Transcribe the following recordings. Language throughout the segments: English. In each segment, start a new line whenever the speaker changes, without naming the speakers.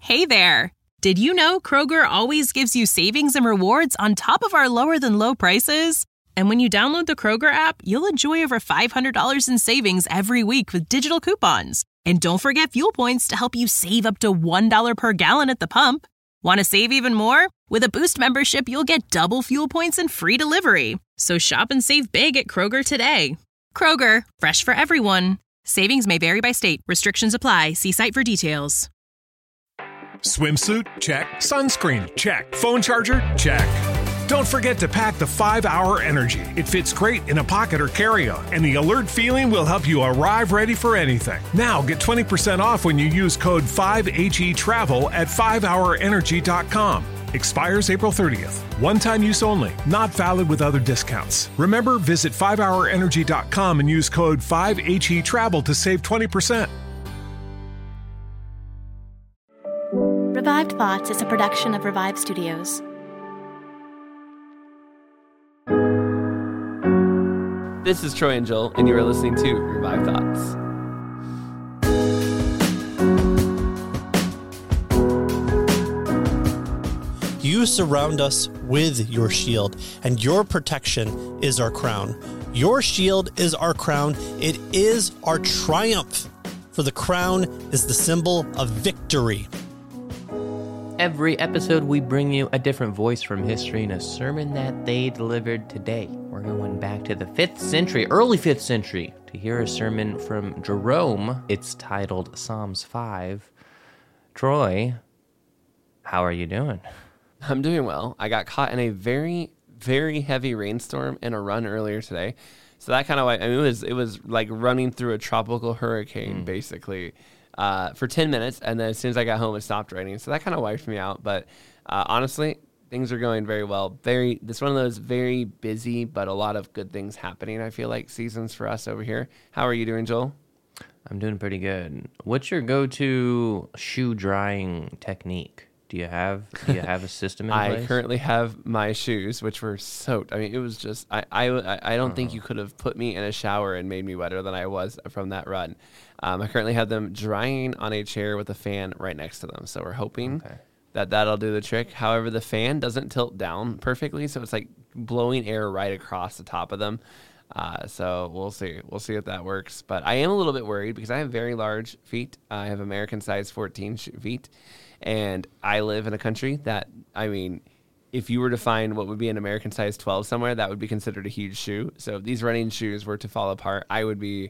Hey there! Did you know Kroger always gives you savings and rewards on top of our lower-than-low prices? And when you download the Kroger app, you'll enjoy over $500 in savings every week with digital coupons. And don't forget fuel points to help you save up to $1 per gallon at the pump. Want to save even more? With a Boost membership, you'll get double fuel points and free delivery. So shop and save big at Kroger today. Kroger, fresh for everyone. Savings may vary by state. Restrictions apply. See site for details.
Swimsuit? Check. Sunscreen? Check. Phone charger? Check. Don't forget to pack the 5-Hour Energy. It fits great in a pocket or carry-on, and the alert feeling will help you arrive ready for anything. Now get 20% off when you use code 5HETRAVEL at 5hourenergy.com. Expires April 30th. One-time use only. Not valid with other discounts. Remember, visit 5hourenergy.com and use code 5HETRAVEL to save 20%.
Revived Thoughts is a production of Revive Studios.
This is Troy and Joel, and you are listening to Revive Thoughts.
You surround us with your shield, and your protection is our crown. Your shield is our crown. It is our triumph, for the crown is the symbol of victory.
Every episode, we bring you a different voice from history and a sermon that they delivered today. We're going back to the 5th century, early 5th century, to hear a sermon from Jerome. It's titled Psalms 5. Troy, how are you doing?
I'm doing well. I got caught in a very, very heavy rainstorm in a run earlier today. So that kind of, it was like running through a tropical hurricane, basically. For 10 minutes, and then as soon as I got home, it stopped raining. So that kind of wiped me out. But honestly, things are going very well. This one of those very busy, but a lot of good things happening, I feel like, seasons for us over here. How are you doing, Joel?
I'm doing pretty good. What's your go-to shoe drying technique? Do you have a system in place?
I currently have my shoes, which were soaked. I mean, it was just, I don't think you could have put me in a shower and made me wetter than I was from that run. I currently have them drying on a chair with a fan right next to them. So we're hoping that'll do the trick. However, the fan doesn't tilt down perfectly, so it's like blowing air right across the top of them. So we'll see. We'll see if that works. But I am a little bit worried because I have very large feet. I have American size 14 feet. And I live in a country that, I mean, if you were to find what would be an American size 12 somewhere, that would be considered a huge shoe. So if these running shoes were to fall apart, I would be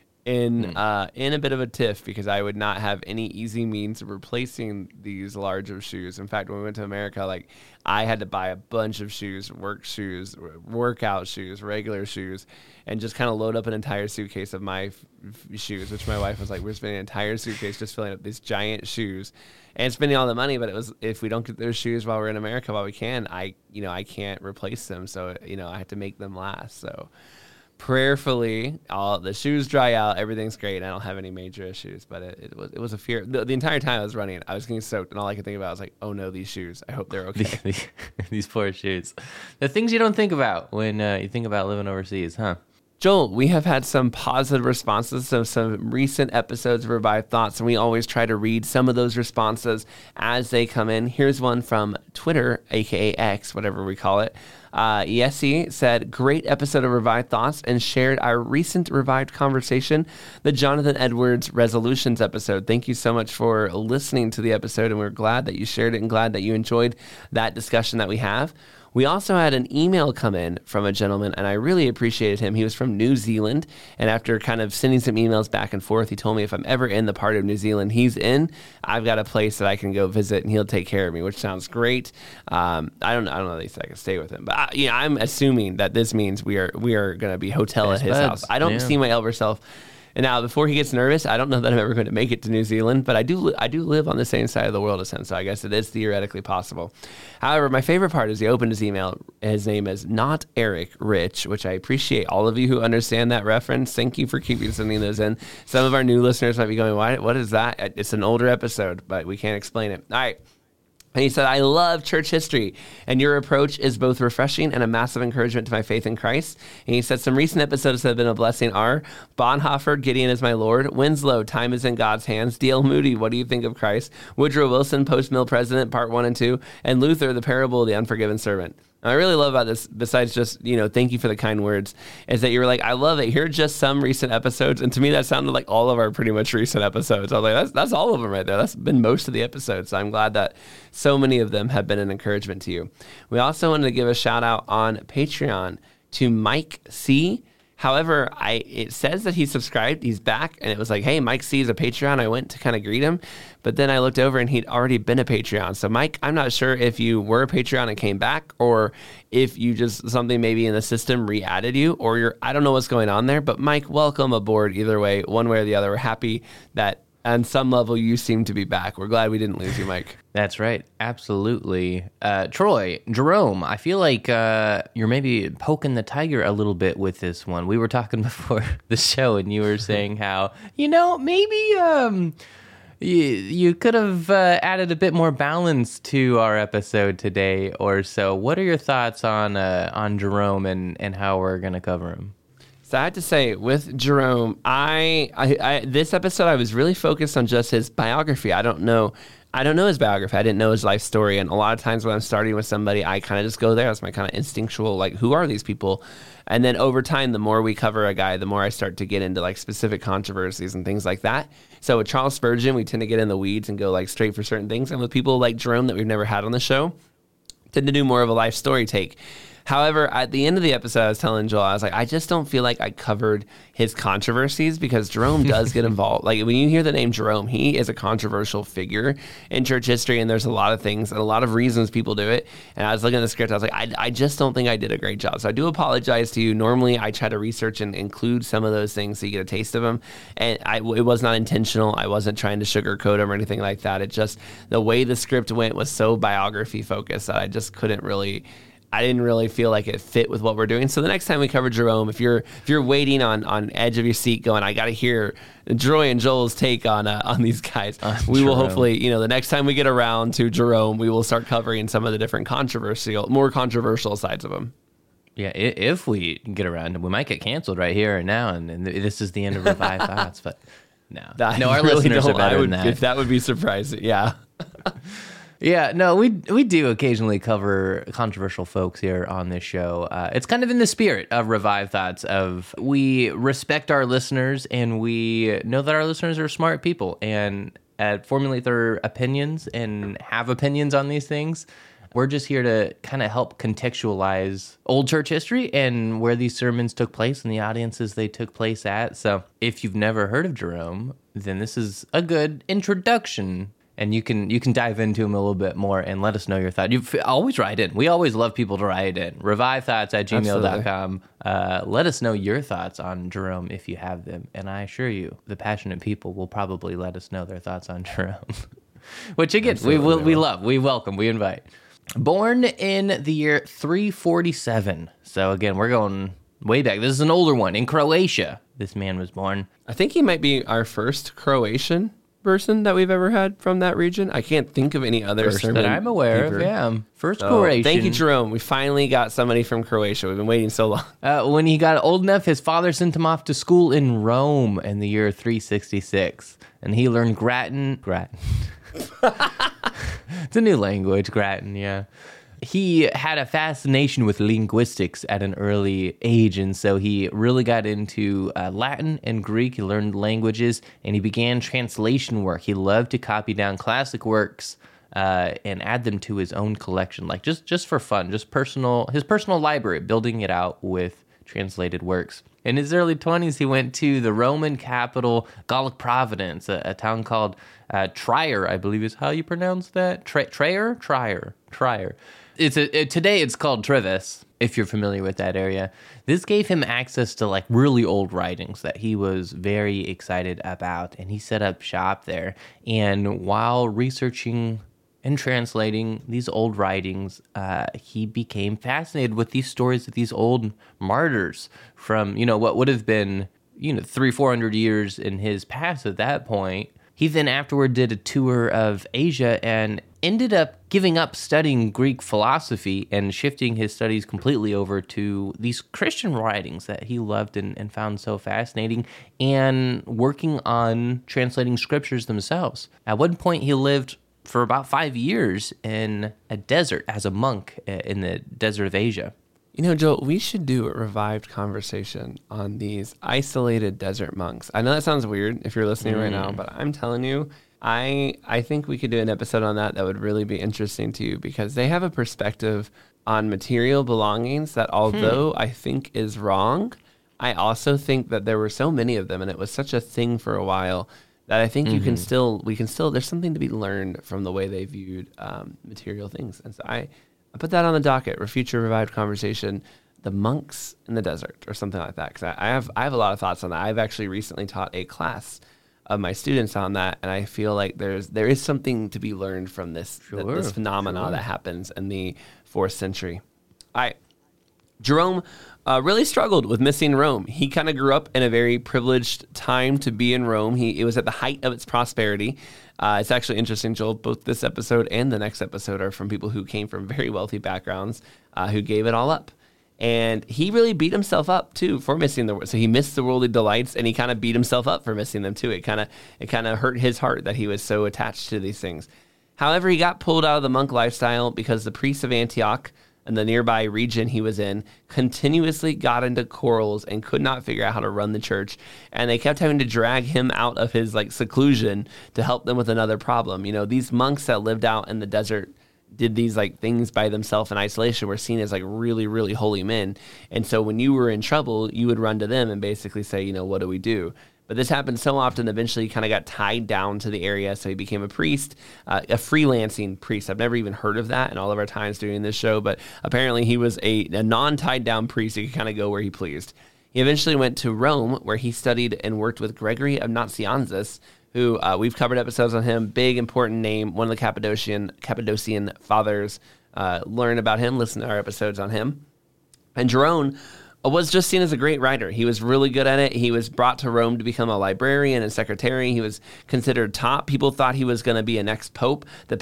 in a bit of a tiff because I would not have any easy means of replacing these larger shoes. In fact, when we went to America, like I had to buy a bunch of shoes, work shoes, workout shoes, regular shoes, and just kind of load up an entire suitcase of my shoes, which my wife was like, we're spending an entire suitcase just filling up these giant shoes and spending all the money. But it was, if we don't get those shoes while we're in America, while we can, I can't replace them. So, I have to make them last. So prayerfully, all the shoes dry out, everything's great, and I don't have any major issues. But it was a fear. The entire time I was running, I was getting soaked, and all I could think about was like, oh no, these shoes. I hope they're okay.
These poor shoes. The things you don't think about when you think about living overseas, huh?
Joel, we have had some positive responses to some recent episodes of Revive Thoughts, and we always try to read some of those responses as they come in. Here's one from Twitter, aka X, whatever we call it. Yessie said, great episode of Revived Thoughts, and shared our recent revived conversation, the Jonathan Edwards Resolutions episode. Thank you so much for listening to the episode, and we're glad that you shared it and glad that you enjoyed that discussion that we have. We also had an email come in from a gentleman, and I really appreciated him. He was from New Zealand, and after kind of sending some emails back and forth, he told me if I'm ever in the part of New Zealand he's in, I've got a place that I can go visit, and he'll take care of me, which sounds great. I don't know if I can stay with him, but I'm assuming that this means we are going to be hotel at his house. I don't see my elder self. And now, before he gets nervous, I don't know that I'm ever going to make it to New Zealand, but I do live on the same side of the world as him, so I guess it is theoretically possible. However, my favorite part is he opened his email. His name is Not Eric Rich, which I appreciate all of you who understand that reference. Thank you for keeping sending those in. Some of our new listeners might be going, what is that? It's an older episode, but we can't explain it. All right. And he said, I love church history, and your approach is both refreshing and a massive encouragement to my faith in Christ. And he said, some recent episodes that have been a blessing are Bonhoeffer, Gideon is my Lord, Winslow, Time is in God's Hands, D.L. Moody, What do you think of Christ, Woodrow Wilson, Post-Mill President, Part 1 and 2, and Luther, The Parable of the Unforgiven Servant. And I really love about this, besides just, thank you for the kind words, is that you were like, I love it. Here are just some recent episodes. And to me, that sounded like all of our pretty much recent episodes. I was like, that's all of them right there. That's been most of the episodes. So I'm glad that so many of them have been an encouragement to you. We also wanted to give a shout out on Patreon to Mike C. However, it says that he subscribed, he's back, and it was like, hey, Mike C is a Patreon. I went to kind of greet him, but then I looked over and he'd already been a Patreon. So Mike, I'm not sure if you were a Patreon and came back, or if you just, something maybe in the system re-added you, or I don't know what's going on there, but Mike, welcome aboard either way, one way or the other. We're happy that on some level you seem to be back. We're glad we didn't lose you, Mike.
That's right. Absolutely. Troy, Jerome, I feel like you're maybe poking the tiger a little bit with this one. We were talking before the show, and you were saying how, maybe you could have added a bit more balance to our episode today or so. What are your thoughts on Jerome and how we're going to cover him?
So I have to say, with Jerome, I this episode I was really focused on just his biography. I don't know his biography. I didn't know his life story, and a lot of times when I'm starting with somebody, I kind of just go there. That's my kind of instinctual, like, who are these people? And then over time, the more we cover a guy, the more I start to get into like specific controversies and things like that. So with Charles Spurgeon, we tend to get in the weeds and go like straight for certain things. And with people like Jerome that we've never had on the show, tend to do more of a life story take. However, at the end of the episode, I was telling Joel, I was like, I just don't feel like I covered his controversies, because Jerome does get involved. Like, when you hear the name Jerome, he is a controversial figure in church history, and there's a lot of things and a lot of reasons people do it. And I was looking at the script, I was like, I just don't think I did a great job. So I do apologize to you. Normally, I try to research and include some of those things so you get a taste of them. And it was not intentional. I wasn't trying to sugarcoat them or anything like that. It just, the way the script went was so biography focused that I just I didn't really feel like it fit with what we're doing. So the next time we cover Jerome, if you're waiting on edge of your seat going, I got to hear Troy and Joel's take on these guys, we will hopefully, the next time we get around to Jerome, we will start covering some of the different more controversial sides of him.
Yeah, if we get around, we might get canceled right here and now, and this is the end of Revived Thoughts. But no, our listeners are better than that.
If that would be surprising, yeah.
Yeah, no, we do occasionally cover controversial folks here on this show. It's kind of in the spirit of Revived Thoughts, of we respect our listeners, and we know that our listeners are smart people and formulate their opinions and have opinions on these things. We're just here to kind of help contextualize old church history and where these sermons took place and the audiences they took place at. So if you've never heard of Jerome, then this is a good introduction. And you can dive into him a little bit more and let us know your thoughts. You always write in. We always love people to write in. ReviveThoughts@gmail.com. Let us know your thoughts on Jerome if you have them. And I assure you, the passionate people will probably let us know their thoughts on Jerome. Which, again, we love, we welcome, we invite. Born in the year 347. So, again, we're going way back. This is an older one. In Croatia, this man was born.
I think he might be our first Croatian person that we've ever had from that region. I can't think of any other sermon
that I'm aware of. Yeah, first Croatian.
Thank you, Jerome. We finally got somebody from Croatia. We've been waiting so long.
When he got old enough, his father sent him off to school in Rome in the year 366, and he learned Gratin. It's a new language, Gratin. Yeah. He had a fascination with linguistics at an early age, and so he really got into Latin and Greek. He learned languages, and he began translation work. He loved to copy down classic works and add them to his own collection, like just for fun, just his personal library, building it out with translated works. In his early 20s, he went to the Roman capital, Gallic Providence, a town called Trier, I believe is how you pronounce that. Trier. Today it's called Treves, if you're familiar with that area. This gave him access to like really old writings that he was very excited about, and he set up shop there. And while researching and translating these old writings, he became fascinated with these stories of these old martyrs from, what would have been, 300-400 years in his past at that point. He then afterward did a tour of Asia, and ended up giving up studying Greek philosophy and shifting his studies completely over to these Christian writings that he loved and found so fascinating, and working on translating scriptures themselves. At one point, he lived for about 5 years in a desert as a monk in the desert of Asia.
You know, Joel, we should do a revived conversation on these isolated desert monks. I know that sounds weird if you're listening right now, but I'm telling you, I think we could do an episode on that would really be interesting to you, because they have a perspective on material belongings that, although I think is wrong, I also think that there were so many of them and it was such a thing for a while that I think we can still, there's something to be learned from the way they viewed material things. And so I put that on the docket for future revived conversation, the monks in the desert or something like that. Because I have a lot of thoughts on that. I've actually recently taught a class of my students on that, and I feel like there is something to be learned from this this phenomena that happens in the 4th century. Jerome really struggled with missing Rome. He kind of grew up in a very privileged time to be in Rome. It was at the height of its prosperity. It's actually interesting, Joel, both this episode and the next episode are from people who came from very wealthy backgrounds, who gave it all up. And he really beat himself up, too, for missing the world. So he missed the worldly delights, and he kind of beat himself up for missing them, too. It kind of hurt his heart that he was so attached to these things. However, he got pulled out of the monk lifestyle because the priests of Antioch and the nearby region he was in continuously got into quarrels and could not figure out how to run the church. And they kept having to drag him out of his seclusion to help them with another problem. You know, these monks that lived out in the desert did these things by themselves in isolation were seen as really, really holy men. And so when you were in trouble, you would run to them and basically say, what do we do? But this happened so often, eventually he kind of got tied down to the area. So he became a priest, a freelancing priest. I've never even heard of that in all of our times doing this show, but apparently he was a non-tied down priest. He could kind of go where he pleased. He eventually went to Rome, where he studied and worked with Gregory of Nazianzus, who we've covered episodes on him, big, important name, one of the Cappadocian fathers. Learn about him, listen to our episodes on him. And Jerome was just seen as a great writer. He was really good at it. He was brought to Rome to become a librarian and secretary. He was considered top. People thought he was going to be a next pope. The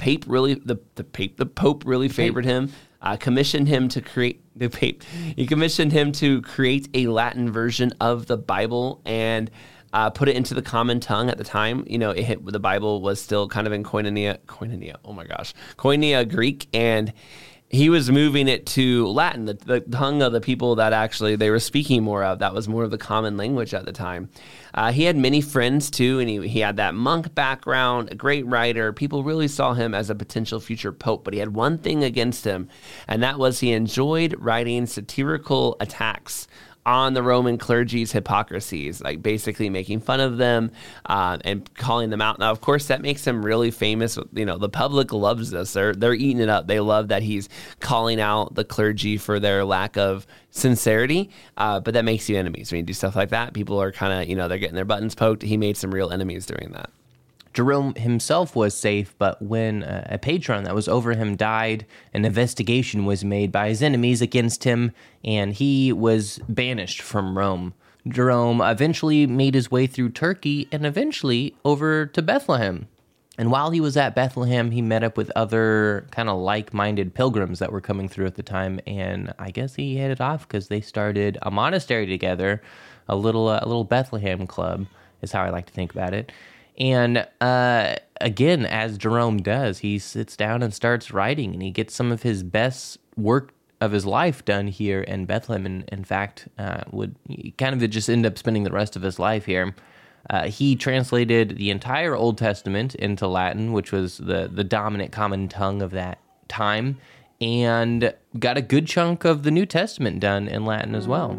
Pope really favored him. Commissioned him to create He commissioned him to create a Latin version of the Bible and put it into the common tongue at the time. The Bible was still kind of in Koinonia. Oh my gosh, Koinonia Greek, and he was moving it to Latin, the tongue of the people that actually they were speaking more of. That was more of the common language at the time. He had many friends too, and he had that monk background, a great writer. People really saw him as a potential future pope, but he had one thing against him, and that was he enjoyed writing satirical attacks on the Roman clergy's hypocrisies, basically making fun of them and calling them out. Now, of course, that makes him really famous. The public loves this. They're eating it up. They love that he's calling out the clergy for their lack of sincerity, but that makes you enemies. When you do stuff like that, people are kind of, they're getting their buttons poked. He made some real enemies doing that.
Jerome himself was safe, but when a patron that was over him died, an investigation was made by his enemies against him, and he was banished from Rome. Jerome eventually made his way through Turkey and eventually over to Bethlehem. And while he was at Bethlehem, he met up with other kind of like-minded pilgrims that were coming through at the time, and I guess he headed off because they started a monastery together, a little Bethlehem club is how I like to think about it. And again, as Jerome does, he sits down and starts writing, and he gets some of his best work of his life done here in Bethlehem. And in fact, would kind of just end up spending the rest of his life here. He translated the entire Old Testament into Latin, which was the dominant common tongue of that time, and got a good chunk of the New Testament done in Latin as well.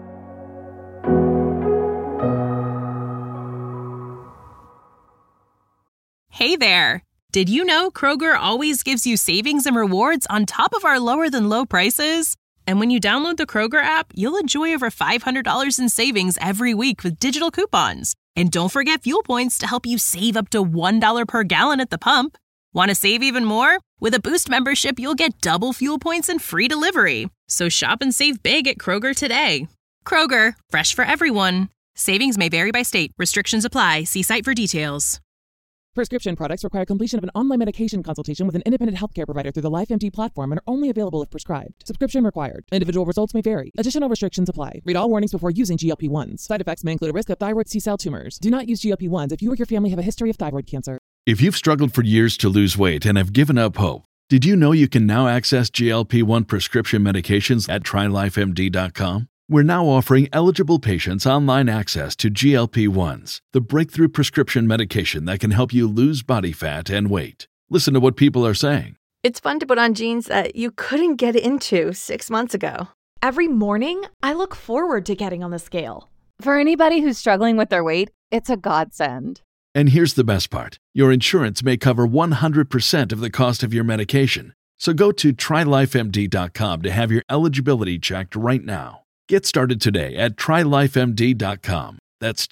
Hey there! Did you know Kroger always gives you savings and rewards on top of our lower-than-low prices? And when you download the Kroger app, you'll enjoy over $500 in savings every week with digital coupons. And don't forget fuel points to help you save up to $1 per gallon at the pump. Want to save even more? With a Boost membership, you'll get double fuel points and free delivery. So shop and save big at Kroger today. Kroger, fresh for everyone. Savings may vary by state. Restrictions apply. See site for details.
Prescription products require completion of an online medication consultation with an independent healthcare provider through the LifeMD platform and are only available if prescribed. Subscription required. Individual results may vary. Additional restrictions apply. Read all warnings before using GLP-1s. Side effects may include a risk of thyroid C-cell tumors. Do not use GLP-1s if you or your family have a history of thyroid cancer.
If you've struggled for years to lose weight and have given up hope, did you know you can now access GLP-1 prescription medications at TryLifeMD.com? We're now offering eligible patients online access to GLP-1s, the breakthrough prescription medication that can help you lose body fat and weight. Listen to what people are saying.
It's fun to put on jeans that you couldn't get into 6 months ago.
Every morning, I look forward to getting on the scale.
For anybody who's struggling with their weight, it's a godsend.
And here's the best part. Your insurance may cover 100% of the cost of your medication. So go to TryLifeMD.com to have your eligibility checked right now. Get started today at TryLifeMD.com. That's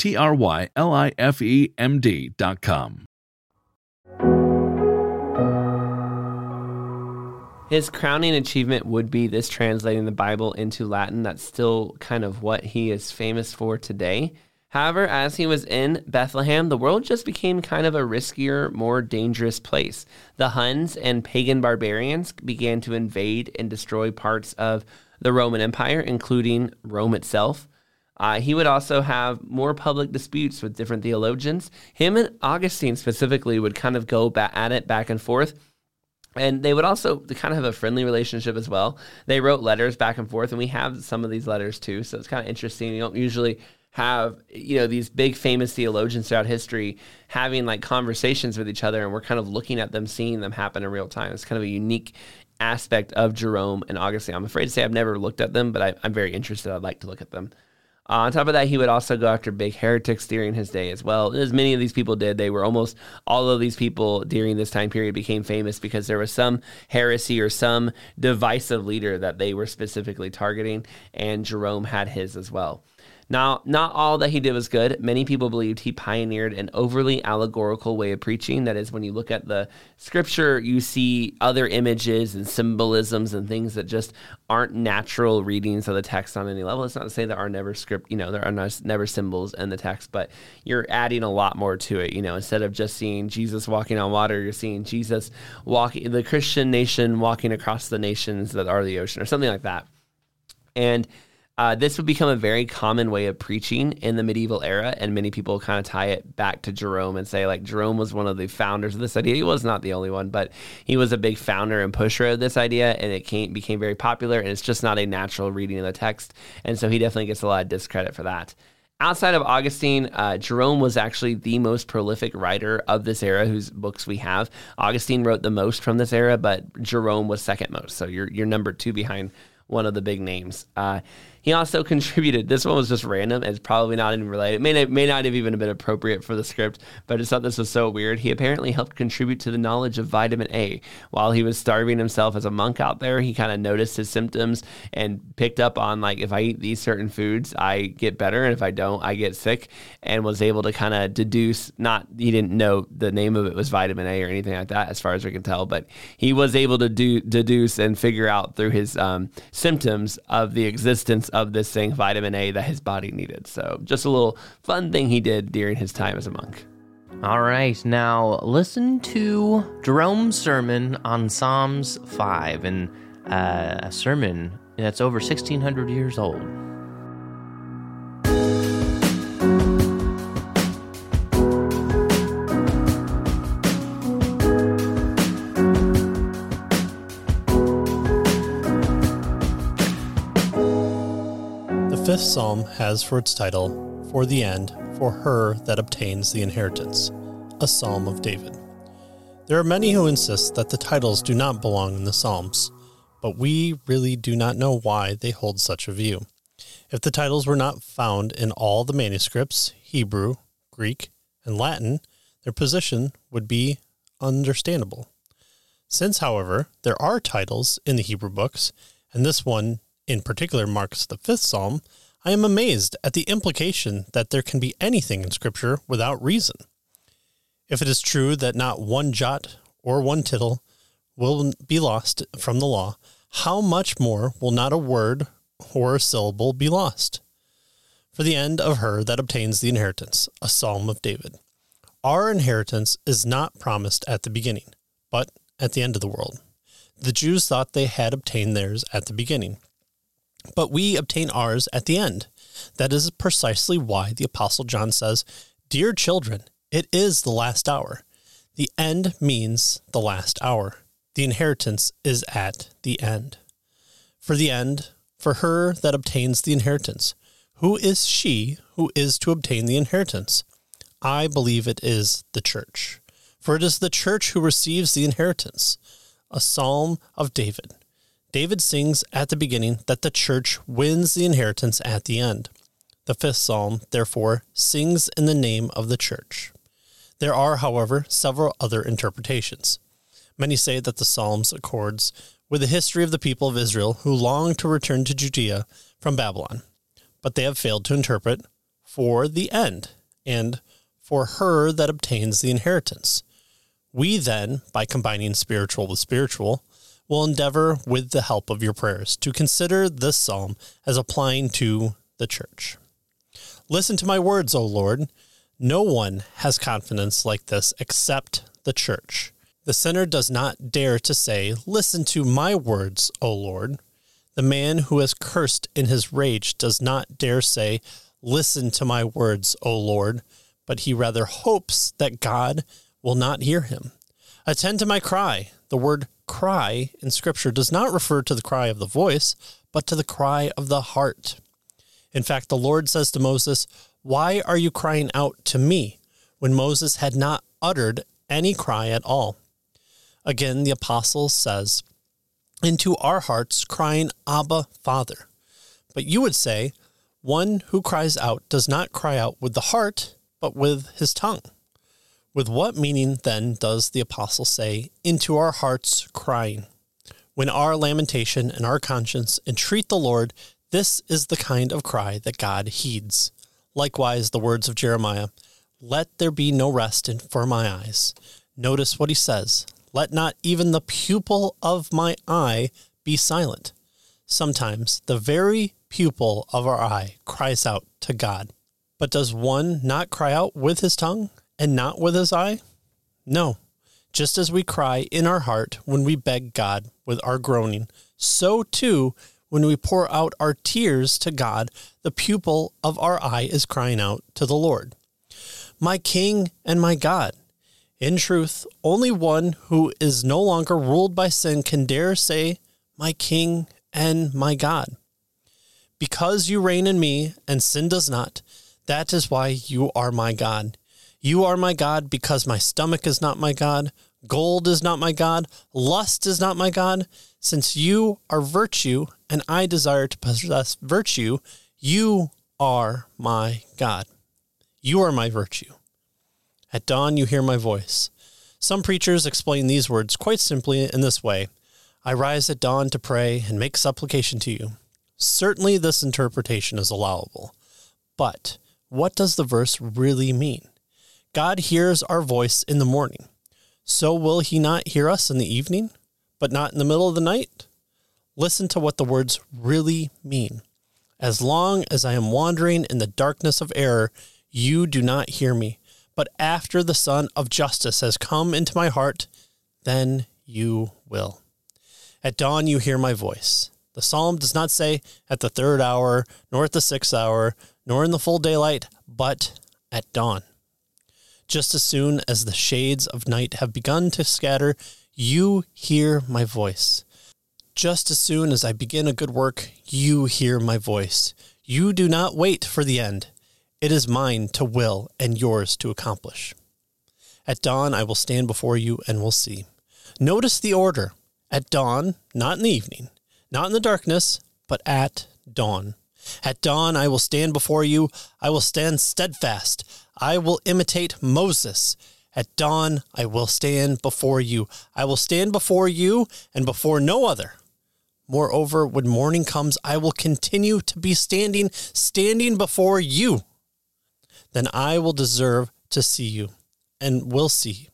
TryLifeMD.com.
His crowning achievement would be this translating the Bible into Latin. That's still kind of what he is famous for today. However, as he was in Bethlehem, the world just became kind of a riskier, more dangerous place. The Huns and pagan barbarians began to invade and destroy parts of the Roman Empire, including Rome itself. He would also have more public disputes with different theologians. Him and Augustine specifically would kind of go at it back and forth. And they would also kind of have a friendly relationship as well. They wrote letters back and forth, and we have some of these letters too. So it's kind of interesting. You don't usually have, these big famous theologians throughout history having like conversations with each other, and we're kind of looking at them, seeing them happen in real time. It's kind of a unique aspect of Jerome and Augustine. I'm afraid to say I've never looked at them, but I'm very interested. I'd like to look at them. On top of that, he would also go after big heretics during his day as well. As many of these people did, almost all of these people during this time period became famous because there was some heresy or some divisive leader that they were specifically targeting, and Jerome had his as well. Now, not all that he did was good. Many people believed he pioneered an overly allegorical way of preaching. That is, when you look at the scripture, you see other images and symbolisms and things that just aren't natural readings of the text on any level. It's not to say there are never there are never symbols in the text, but you're adding a lot more to it. Instead of just seeing Jesus walking on water, you're seeing Jesus walking, the Christian nation walking across the nations that are the ocean, or something like that. And this would become a very common way of preaching in the medieval era, and many people kind of tie it back to Jerome and say, like, Jerome was one of the founders of this idea. He was not the only one, but he was a big founder and pusher of this idea, and it became very popular, and it's just not a natural reading of the text, and so he definitely gets a lot of discredit for that. Outside of Augustine, Jerome was actually the most prolific writer of this era, whose books we have. Augustine wrote the most from this era, but Jerome was second most, so you're number two behind one of the big names. He also contributed, this one was just random, it's probably not even related, it may not have even been appropriate for the script, but I just thought this was so weird. He apparently helped contribute to the knowledge of vitamin A. While he was starving himself as a monk out there, he kind of noticed his symptoms and picked up on, like, if I eat these certain foods, I get better, and if I don't, I get sick, and was able to kind of deduce, he didn't know the name of it was vitamin A or anything like that, as far as we can tell, but he was able to deduce and figure out through his symptoms of the existence of this thing, vitamin A, that his body needed. So just a little fun thing he did during his time as a monk.
All right, now listen to Jerome's sermon on Psalms 5, and a sermon that's over 1,600 years old.
The fifth psalm has for its title, For the End, for Her that Obtains the Inheritance, a psalm of David. There are many who insist that the titles do not belong in the psalms, but we really do not know why they hold such a view. If the titles were not found in all the manuscripts, Hebrew, Greek, and Latin, their position would be understandable. Since, however, there are titles in the Hebrew books, and this one in particular marks the fifth psalm, I am amazed at the implication that there can be anything in Scripture without reason. If it is true that not one jot or one tittle will be lost from the law, how much more will not a word or a syllable be lost? For the end of her that obtains the inheritance, a psalm of David. Our inheritance is not promised at the beginning, but at the end of the world. The Jews thought they had obtained theirs at the beginning, but we obtain ours at the end. That is precisely why the Apostle John says, "Dear children, it is the last hour." The end means the last hour. The inheritance is at the end. For the end, for her that obtains the inheritance. Who is she who is to obtain the inheritance? I believe it is the church. For it is the church who receives the inheritance. A psalm of David. David sings at the beginning that the church wins the inheritance at the end. The fifth psalm, therefore, sings in the name of the church. There are, however, several other interpretations. Many say that the Psalms accords with the history of the people of Israel who long to return to Judea from Babylon, but they have failed to interpret for the end and for her that obtains the inheritance. We then, by combining spiritual with spiritual, will endeavor with the help of your prayers to consider this psalm as applying to the church. Listen to my words, O Lord. No one has confidence like this except the church. The sinner does not dare to say, "Listen to my words, O Lord." The man who has cursed in his rage does not dare say, "Listen to my words, O Lord," but he rather hopes that God will not hear him. Attend to my cry. The word cry in Scripture does not refer to the cry of the voice, but to the cry of the heart. In fact, the Lord says to Moses, "Why are you crying out to me?" when Moses had not uttered any cry at all. Again, the apostle says, "Into our hearts crying, Abba, Father." But you would say, one who cries out does not cry out with the heart, but with his tongue. With what meaning, then, does the apostle say, "Into our hearts crying"? When our lamentation and our conscience entreat the Lord, this is the kind of cry that God heeds. Likewise, the words of Jeremiah, "Let there be no rest for my eyes." Notice what he says, "Let not even the pupil of my eye be silent." Sometimes the very pupil of our eye cries out to God. But does one not cry out with his tongue and not with his eye? No. Just as we cry in our heart when we beg God with our groaning, so too when we pour out our tears to God, the pupil of our eye is crying out to the Lord. My King and my God. In truth, only one who is no longer ruled by sin can dare say, "My King and my God." Because you reign in me and sin does not, that is why you are my God. You are my God because my stomach is not my God, gold is not my God, lust is not my God. Since you are virtue and I desire to possess virtue, you are my God. You are my virtue. At dawn you hear my voice. Some preachers explain these words quite simply in this way: I rise at dawn to pray and make supplication to you. Certainly this interpretation is allowable. But what does the verse really mean? God hears our voice in the morning. So will he not hear us in the evening, but not in the middle of the night? Listen to what the words really mean. As long as I am wandering in the darkness of error, you do not hear me. But after the Son of Justice has come into my heart, then you will. At dawn you hear my voice. The psalm does not say at the 3rd hour, nor at the 6th hour, nor in the full daylight, but at dawn. Just as soon as the shades of night have begun to scatter, you hear my voice. Just as soon as I begin a good work, you hear my voice. You do not wait for the end. It is mine to will and yours to accomplish. At dawn I will stand before you and will see. Notice the order. At dawn, not in the evening, not in the darkness, but at dawn. At dawn I will stand before you. I will stand steadfast. I will imitate Moses. At dawn I will stand before you. I will stand before you and before no other. Moreover, when morning comes, I will continue to be standing before you. Then I will deserve to see you and will see.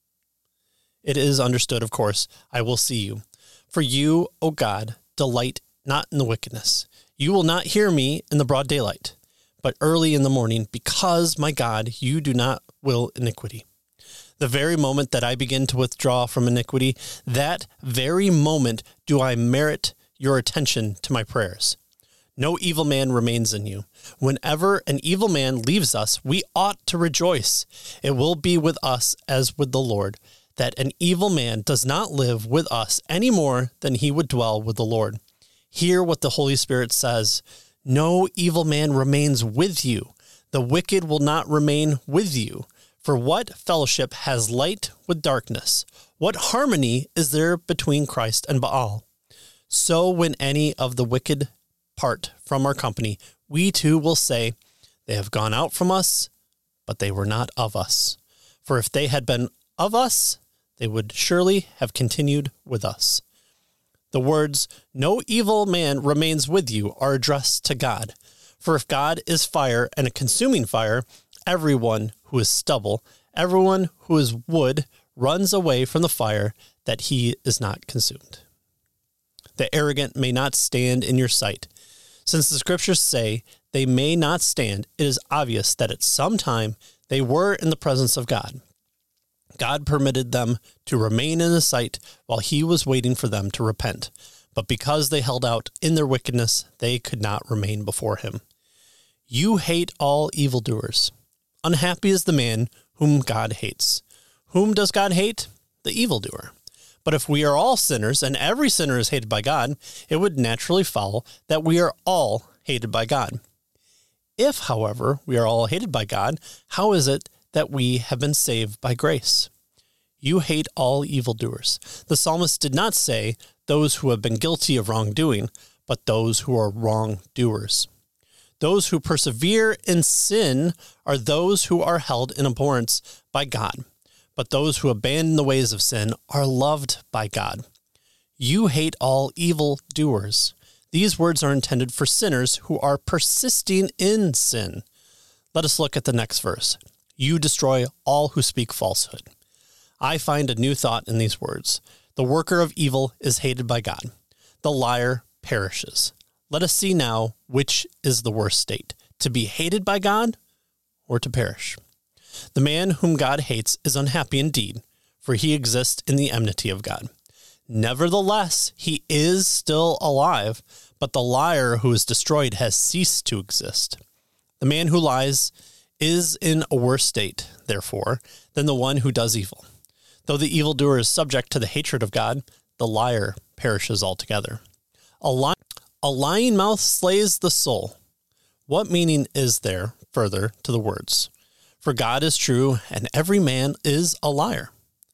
It is understood, of course, I will see you. For you, O God, delight not in the wickedness. You will not hear me in the broad daylight, but early in the morning, because, my God, you do not will iniquity. The very moment that I begin to withdraw from iniquity, that very moment do I merit your attention to my prayers. No evil man remains in you. Whenever an evil man leaves us, we ought to rejoice. It will be with us as with the Lord, that an evil man does not live with us any more than he would dwell with the Lord. Hear what the Holy Spirit says. No evil man remains with you. The wicked will not remain with you. For what fellowship has light with darkness? What harmony is there between Christ and Baal? So when any of the wicked part from our company, we too will say, they have gone out from us, but they were not of us. For if they had been of us, they would surely have continued with us. The words, no evil man remains with you, are addressed to God. For if God is fire and a consuming fire, everyone who is stubble, everyone who is wood, runs away from the fire, that he is not consumed. The arrogant may not stand in your sight. Since the scriptures say they may not stand, it is obvious that at some time they were in the presence of God. God permitted them to remain in his sight while he was waiting for them to repent. But because they held out in their wickedness, they could not remain before him. You hate all evildoers. Unhappy is the man whom God hates. Whom does God hate? The evildoer. But if we are all sinners, and every sinner is hated by God, it would naturally follow that we are all hated by God. If, however, we are all hated by God, how is it that we have been saved by grace? You hate all evildoers. The psalmist did not say those who have been guilty of wrongdoing, but those who are wrongdoers. Those who persevere in sin are those who are held in abhorrence by God. But those who abandon the ways of sin are loved by God. You hate all evil doers. These words are intended for sinners who are persisting in sin. Let us look at the next verse. You destroy all who speak falsehood. I find a new thought in these words. The worker of evil is hated by God. The liar perishes. Let us see now which is the worst state, to be hated by God or to perish. The man whom God hates is unhappy indeed, for he exists in the enmity of God. Nevertheless, he is still alive, but the liar who is destroyed has ceased to exist. The man who lies is in a worse state, therefore, than the one who does evil. Though the evildoer is subject to the hatred of God, the liar perishes altogether. A lying mouth slays the soul. What meaning is there further to the words? For God is true, and every man is a liar.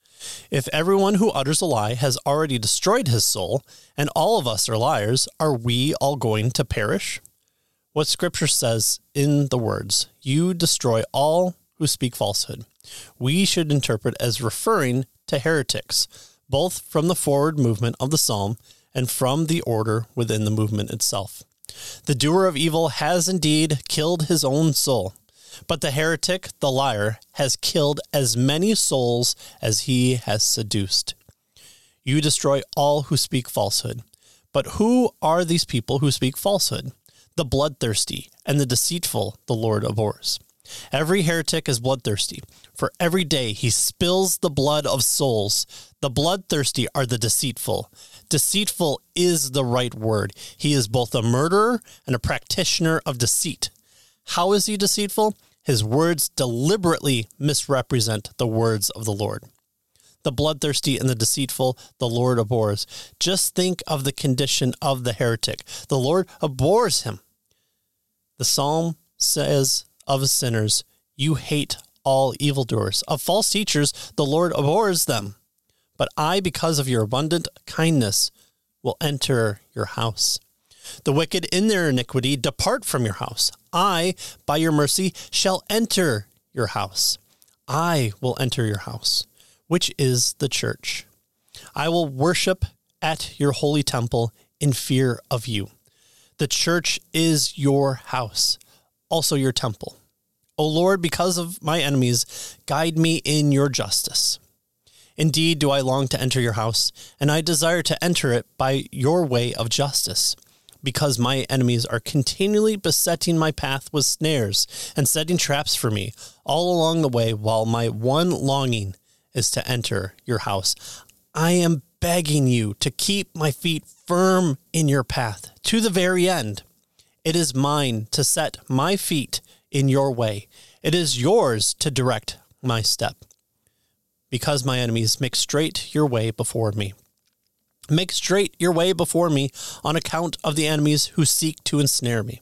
If everyone who utters a lie has already destroyed his soul, and all of us are liars, are we all going to perish? What Scripture says in the words, you destroy all who speak falsehood, we should interpret as referring to heretics, both from the forward movement of the psalm and from the order within the movement itself. The doer of evil has indeed killed his own soul. But the heretic, the liar, has killed as many souls as he has seduced. You destroy all who speak falsehood. But who are these people who speak falsehood? The bloodthirsty and the deceitful the Lord abhors. Every heretic is bloodthirsty, for every day he spills the blood of souls. The bloodthirsty are the deceitful. Deceitful is the right word. He is both a murderer and a practitioner of deceit. How is he deceitful? His words deliberately misrepresent the words of the Lord. The bloodthirsty and the deceitful, the Lord abhors. Just think of the condition of the heretic. The Lord abhors him. The psalm says of sinners, you hate all evildoers. Of false teachers, the Lord abhors them. But I, because of your abundant kindness, will enter your house. The wicked in their iniquity depart from your house. I, by your mercy, shall enter your house. I will enter your house, which is the church. I will worship at your holy temple in fear of you. The church is your house, also your temple. O Lord, because of my enemies, guide me in your justice. Indeed, do I long to enter your house, and I desire to enter it by your way of justice. because my enemies are continually besetting my path with snares and setting traps for me all along the way, while my one longing is to enter your house. I am begging you to keep my feet firm in your path to the very end. It is mine to set my feet in your way. It is yours to direct my step. Because my enemies make straight your way before me. Make straight your way before me on account of the enemies who seek to ensnare me.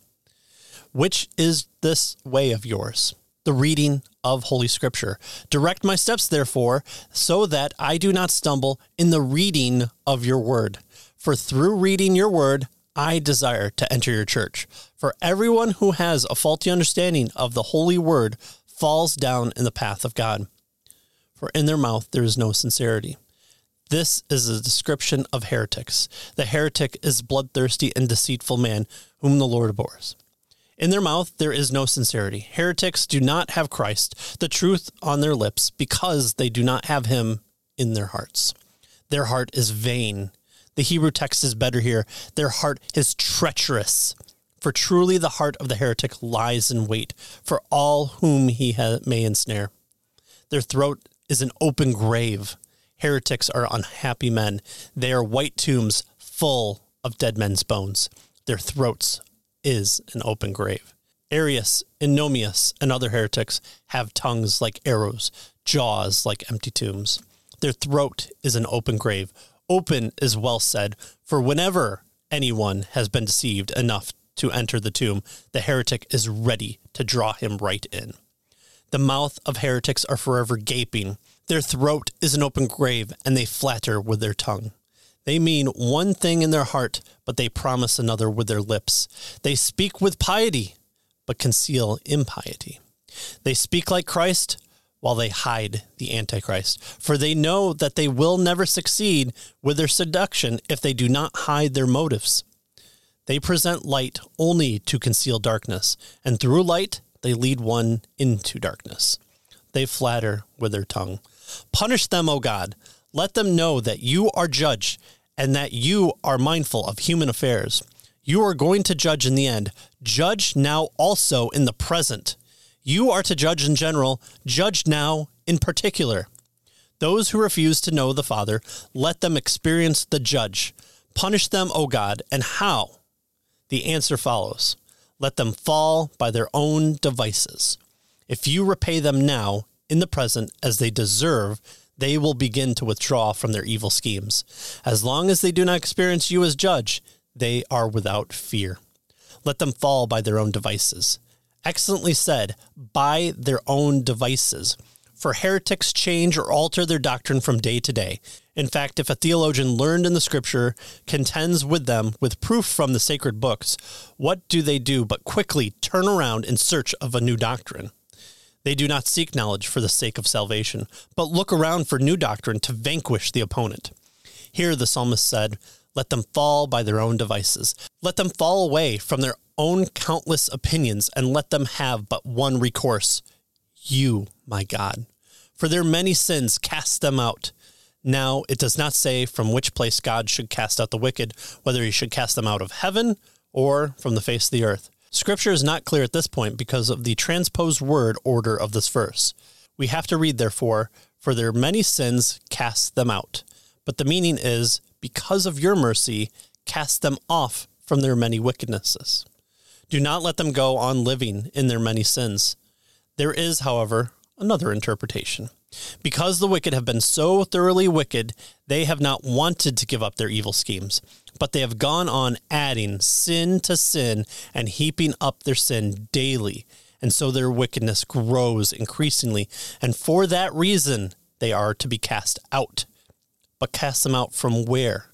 Which is this way of yours? The reading of Holy Scripture. Direct my steps, therefore, so that I do not stumble in the reading of your word. For through reading your word, I desire to enter your church. For everyone who has a faulty understanding of the holy word falls down in the path of God. For in their mouth there is no sincerity. This is a description of heretics. The heretic is bloodthirsty and deceitful man, whom the Lord abhors. In their mouth there is no sincerity. Heretics do not have Christ, the truth on their lips, because they do not have him in their hearts. Their heart is vain. The Hebrew text is better here. Their heart is treacherous. For truly the heart of the heretic lies in wait for all whom he may ensnare. Their throat is an open grave. Heretics are unhappy men. They are white tombs full of dead men's bones. Their throats is an open grave. Arius, Ennomius, and other heretics have tongues like arrows, jaws like empty tombs. Their throat is an open grave. Open is well said, for whenever anyone has been deceived enough to enter the tomb, the heretic is ready to draw him right in. The mouth of heretics are forever gaping. Their throat is an open grave, and they flatter with their tongue. They mean one thing in their heart, but they promise another with their lips. They speak with piety, but conceal impiety. They speak like Christ, while they hide the Antichrist. For they know that they will never succeed with their seduction if they do not hide their motives. They present light only to conceal darkness, and through light they lead one into darkness. They flatter with their tongue. Punish them, O God. Let them know that you are judge and that you are mindful of human affairs. You are going to judge in the end. Judge now also in the present. You are to judge in general. Judge now in particular. Those who refuse to know the Father, let them experience the judge. Punish them, O God, and how? The answer follows. Let them fall by their own devices. If you repay them now, in the present, as they deserve, they will begin to withdraw from their evil schemes. As long as they do not experience you as judge, they are without fear. Let them fall by their own devices. Excellently said, by their own devices. For heretics change or alter their doctrine from day to day. In fact, if a theologian learned in the Scripture contends with them with proof from the sacred books, what do they do but quickly turn around in search of a new doctrine? They do not seek knowledge for the sake of salvation, but look around for new doctrine to vanquish the opponent. Here the psalmist said, let them fall by their own devices. Let them fall away from their own countless opinions, and let them have but one recourse. You, my God. For their many sins, cast them out. Now, it does not say from which place God should cast out the wicked, whether he should cast them out of heaven or from the face of the earth. Scripture is not clear at this point because of the transposed word order of this verse. We have to read, therefore, for their many sins, cast them out. But the meaning is, because of your mercy, cast them off from their many wickednesses. Do not let them go on living in their many sins. There is, however, another interpretation. Because the wicked have been so thoroughly wicked, they have not wanted to give up their evil schemes, but they have gone on adding sin to sin and heaping up their sin daily, and so their wickedness grows increasingly, and for that reason they are to be cast out. But cast them out from where?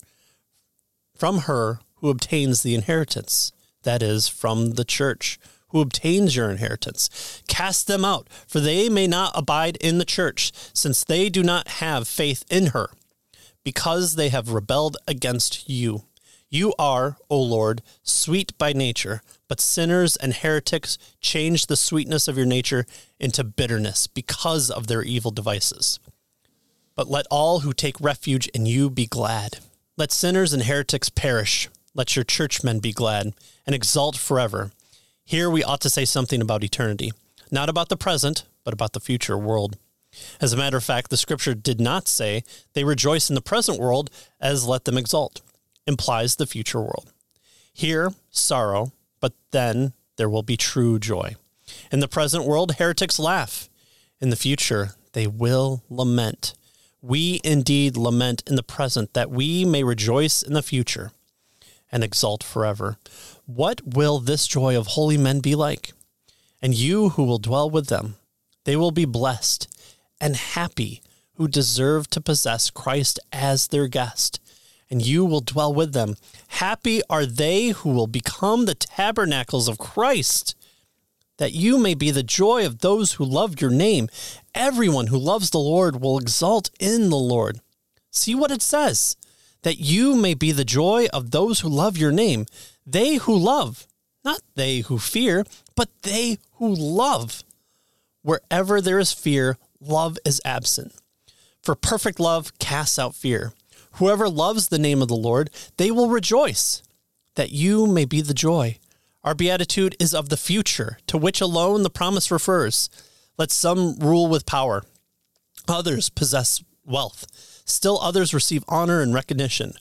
From her who obtains the inheritance, that is, from the church, who obtains your inheritance. Cast them out, for they may not abide in the church, since they do not have faith in her, because they have rebelled against you. You are, O Lord, sweet by nature, but sinners and heretics change the sweetness of your nature into bitterness because of their evil devices. But let all who take refuge in you be glad. Let sinners and heretics perish. Let your churchmen be glad and exult forever. Here we ought to say something about eternity, not about the present, but about the future world. As a matter of fact, the scripture did not say they rejoice in the present world as let them exult. Implies the future world. Here, sorrow, but then there will be true joy. In the present world, heretics laugh. In the future, they will lament. We indeed lament in the present that we may rejoice in the future and exult forever. What will this joy of holy men be like? And you who will dwell with them, they will be blessed and happy who deserve to possess Christ as their guest. And you will dwell with them. Happy are they who will become the tabernacles of Christ, that you may be the joy of those who love your name. Everyone who loves the Lord will exult in the Lord. See what it says, that you may be the joy of those who love your name. They who love, not they who fear, but they who love. Wherever there is fear, love is absent. For perfect love casts out fear. Whoever loves the name of the Lord, they will rejoice, that you may be the joy. Our beatitude is of the future, to which alone the promise refers. Let some rule with power. Others possess wealth. Still others receive honor and recognition.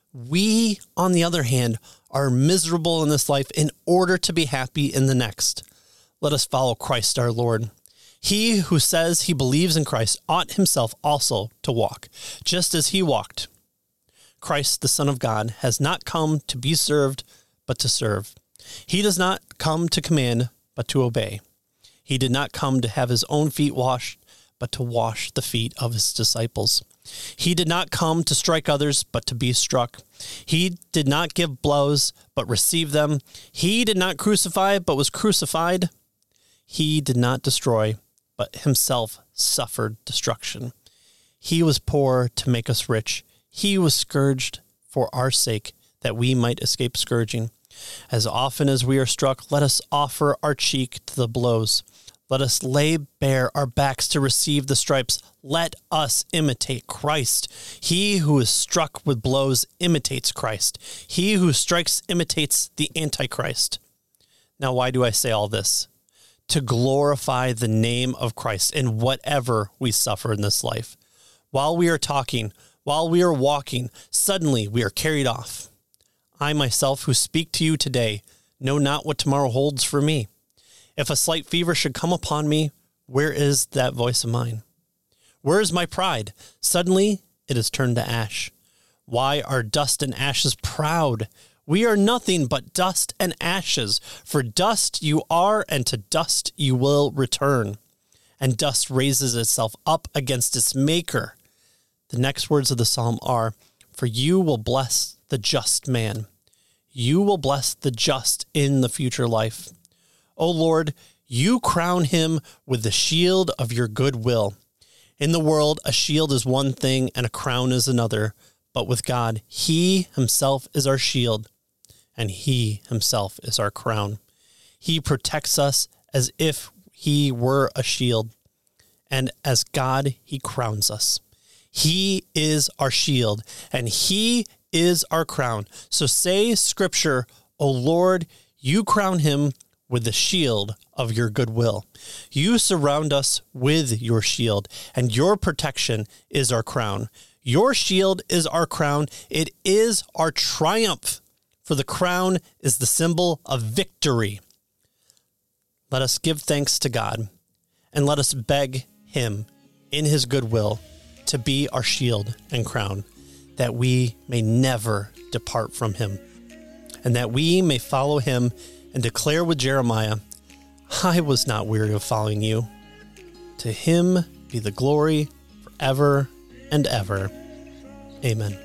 We, on the other hand, are miserable in this life in order to be happy in the next. Let us follow Christ our Lord. He who says he believes in Christ ought himself also to walk, just as he walked. Christ, the Son of God, has not come to be served, but to serve. He does not come to command, but to obey. He did not come to have his own feet washed, but to wash the feet of his disciples. He did not come to strike others, but to be struck. He did not give blows, but receive them. He did not crucify, but was crucified. He did not destroy, but himself suffered destruction. He was poor to make us rich. He was scourged for our sake, that we might escape scourging. As often as we are struck, let us offer our cheek to the blows. Let us lay bare our backs to receive the stripes. Let us imitate Christ. He who is struck with blows imitates Christ. He who strikes imitates the Antichrist. Now, why do I say all this? To glorify the name of Christ in whatever we suffer in this life. While we are talking, while we are walking, suddenly we are carried off. I myself who speak to you today know not what tomorrow holds for me. If a slight fever should come upon me, where is that voice of mine? Where is my pride? Suddenly it is turned to ash. Why are dust and ashes proud? We are nothing but dust and ashes. For dust you are, and to dust you will return. And dust raises itself up against its maker. The next words of the psalm are, for you will bless the just man. You will bless the just in the future life. O Lord, you crown him with the shield of your goodwill. In the world, a shield is one thing and a crown is another. But with God, he himself is our shield, and he himself is our crown. He protects us as if he were a shield, and as God, he crowns us. He is our shield, and he is our crown. So say, Scripture, O Lord, you crown him with the shield of your goodwill. You surround us with your shield, and your protection is our crown. Your shield is our crown. It is our triumph, for the crown is the symbol of victory. Let us give thanks to God, and let us beg him in his goodwill to be our shield and crown, that we may never depart from him, and that we may follow him and declare with Jeremiah, I was not weary of following you. To him be the glory forever and ever. Amen.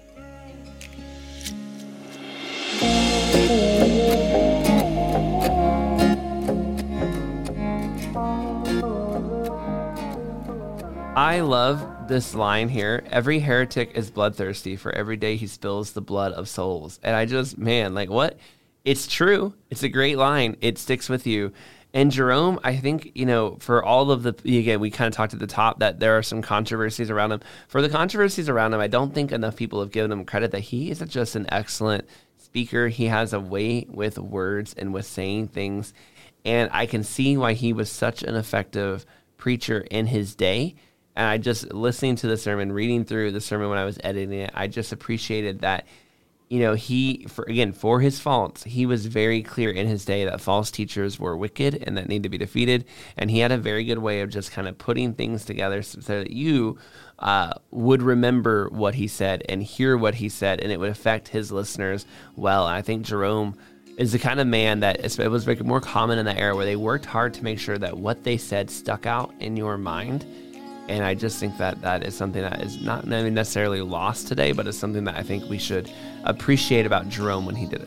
I love this line here. Every heretic is bloodthirsty, for every day he spills the blood of souls. And I just, man, like what? It's true. It's a great line. It sticks with you. And Jerome, I think, for all of the, again, we kind of talked at the top that there are some controversies around him. For the controversies around him, I don't think enough people have given him credit that he is just an excellent speaker. He has a way with words and with saying things. And I can see why he was such an effective preacher in his day. And I just, listening to the sermon, reading through the sermon when I was editing it, I just appreciated that, you know, for his faults, he was very clear in his day that false teachers were wicked and that need to be defeated. And he had a very good way of just kind of putting things together so that you would remember what he said and hear what he said, and it would affect his listeners well. And I think Jerome is the kind of man that it was more common in that era where they worked hard to make sure that what they said stuck out in your mind. And I just think that that is something that is not necessarily lost today, but is something that I think we should appreciate about Jerome when he did it.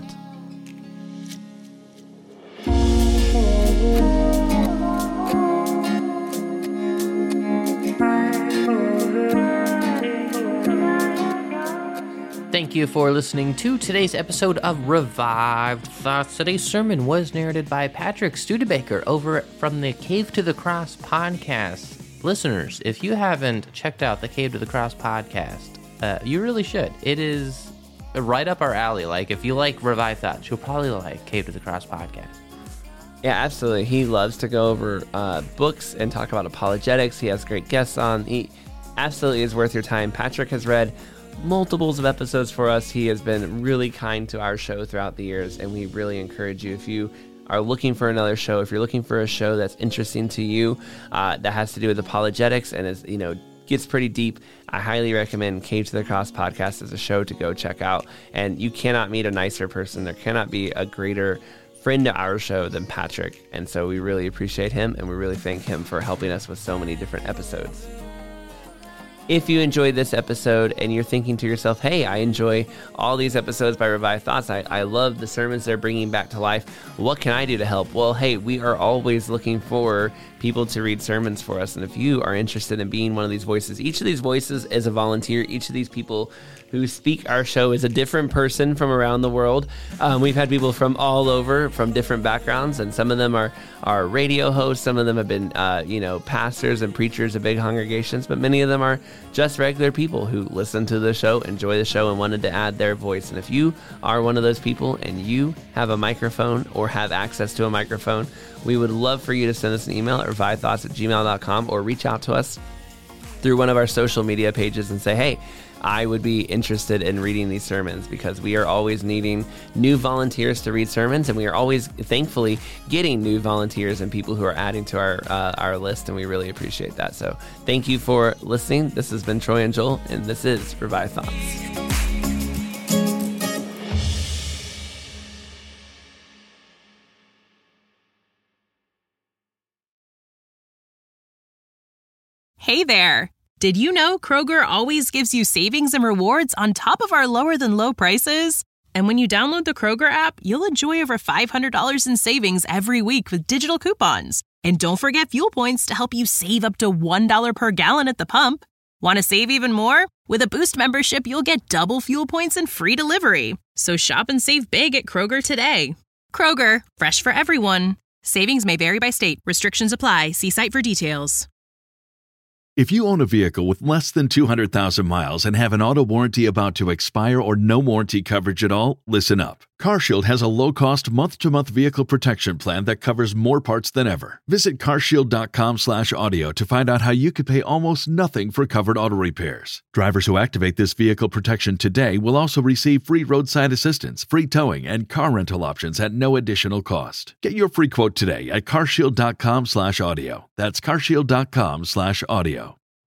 Thank you for listening to today's episode of Revived Thoughts. Today's sermon was narrated by Patrick Studebaker over from the Cave to the Cross podcast. Listeners, if you haven't checked out the Cave to the Cross podcast, you really should. It is right up our alley. Like, if you like Revived Thoughts, you'll probably like Cave to the Cross podcast.
Yeah, absolutely. He loves to go over books and talk about apologetics. He has great guests on. He absolutely is worth your time. Patrick has read multiples of episodes for us. He has been really kind to our show throughout the years, and we really encourage you, if you are looking for another show, if you're looking for a show that's interesting to you, that has to do with apologetics and is, you know, gets pretty deep, I highly recommend Cave to the Cross podcast as a show to go check out. And you cannot meet a nicer person. There cannot be a greater friend to our show than Patrick. And so we really appreciate him, and we really thank him for helping us with so many different episodes. If you enjoyed this episode and you're thinking to yourself, hey, I enjoy all these episodes by Revived Thoughts, I love the sermons they're bringing back to life, what can I do to help? Well, hey, we are always looking for people to read sermons for us. And if you are interested in being one of these voices, each of these voices is a volunteer. Each of these people who speak our show is a different person from around the world. We've had people from all over, from different backgrounds, and some of them are radio hosts. Some of them have been, pastors and preachers of big congregations, but many of them are just regular people who listen to the show, enjoy the show, and wanted to add their voice. And if you are one of those people and you have a microphone or have access to a microphone, we would love for you to send us an email at revivedthoughts@gmail.com or reach out to us through one of our social media pages and say, hey, I would be interested in reading these sermons, because we are always needing new volunteers to read sermons, and we are always thankfully getting new volunteers and people who are adding to our list, and we really appreciate that. So thank you for listening. This has been Troy and Joel, and this is Revived Thoughts.
Hey there! Did you know Kroger always gives you savings and rewards on top of our lower-than-low prices? And when you download the Kroger app, you'll enjoy over $500 in savings every week with digital coupons. And don't forget fuel points to help you save up to $1 per gallon at the pump. Want to save even more? With a Boost membership, you'll get double fuel points and free delivery. So shop and save big at Kroger today. Kroger, fresh for everyone. Savings may vary by state. Restrictions apply. See site for details.
If you own a vehicle with less than 200,000 miles and have an auto warranty about to expire or no warranty coverage at all, listen up. CarShield has a low-cost month-to-month vehicle protection plan that covers more parts than ever. Visit carshield.com/audio to find out how you could pay almost nothing for covered auto repairs. Drivers who activate this vehicle protection today will also receive free roadside assistance, free towing, and car rental options at no additional cost. Get your free quote today at carshield.com/audio. That's carshield.com/audio.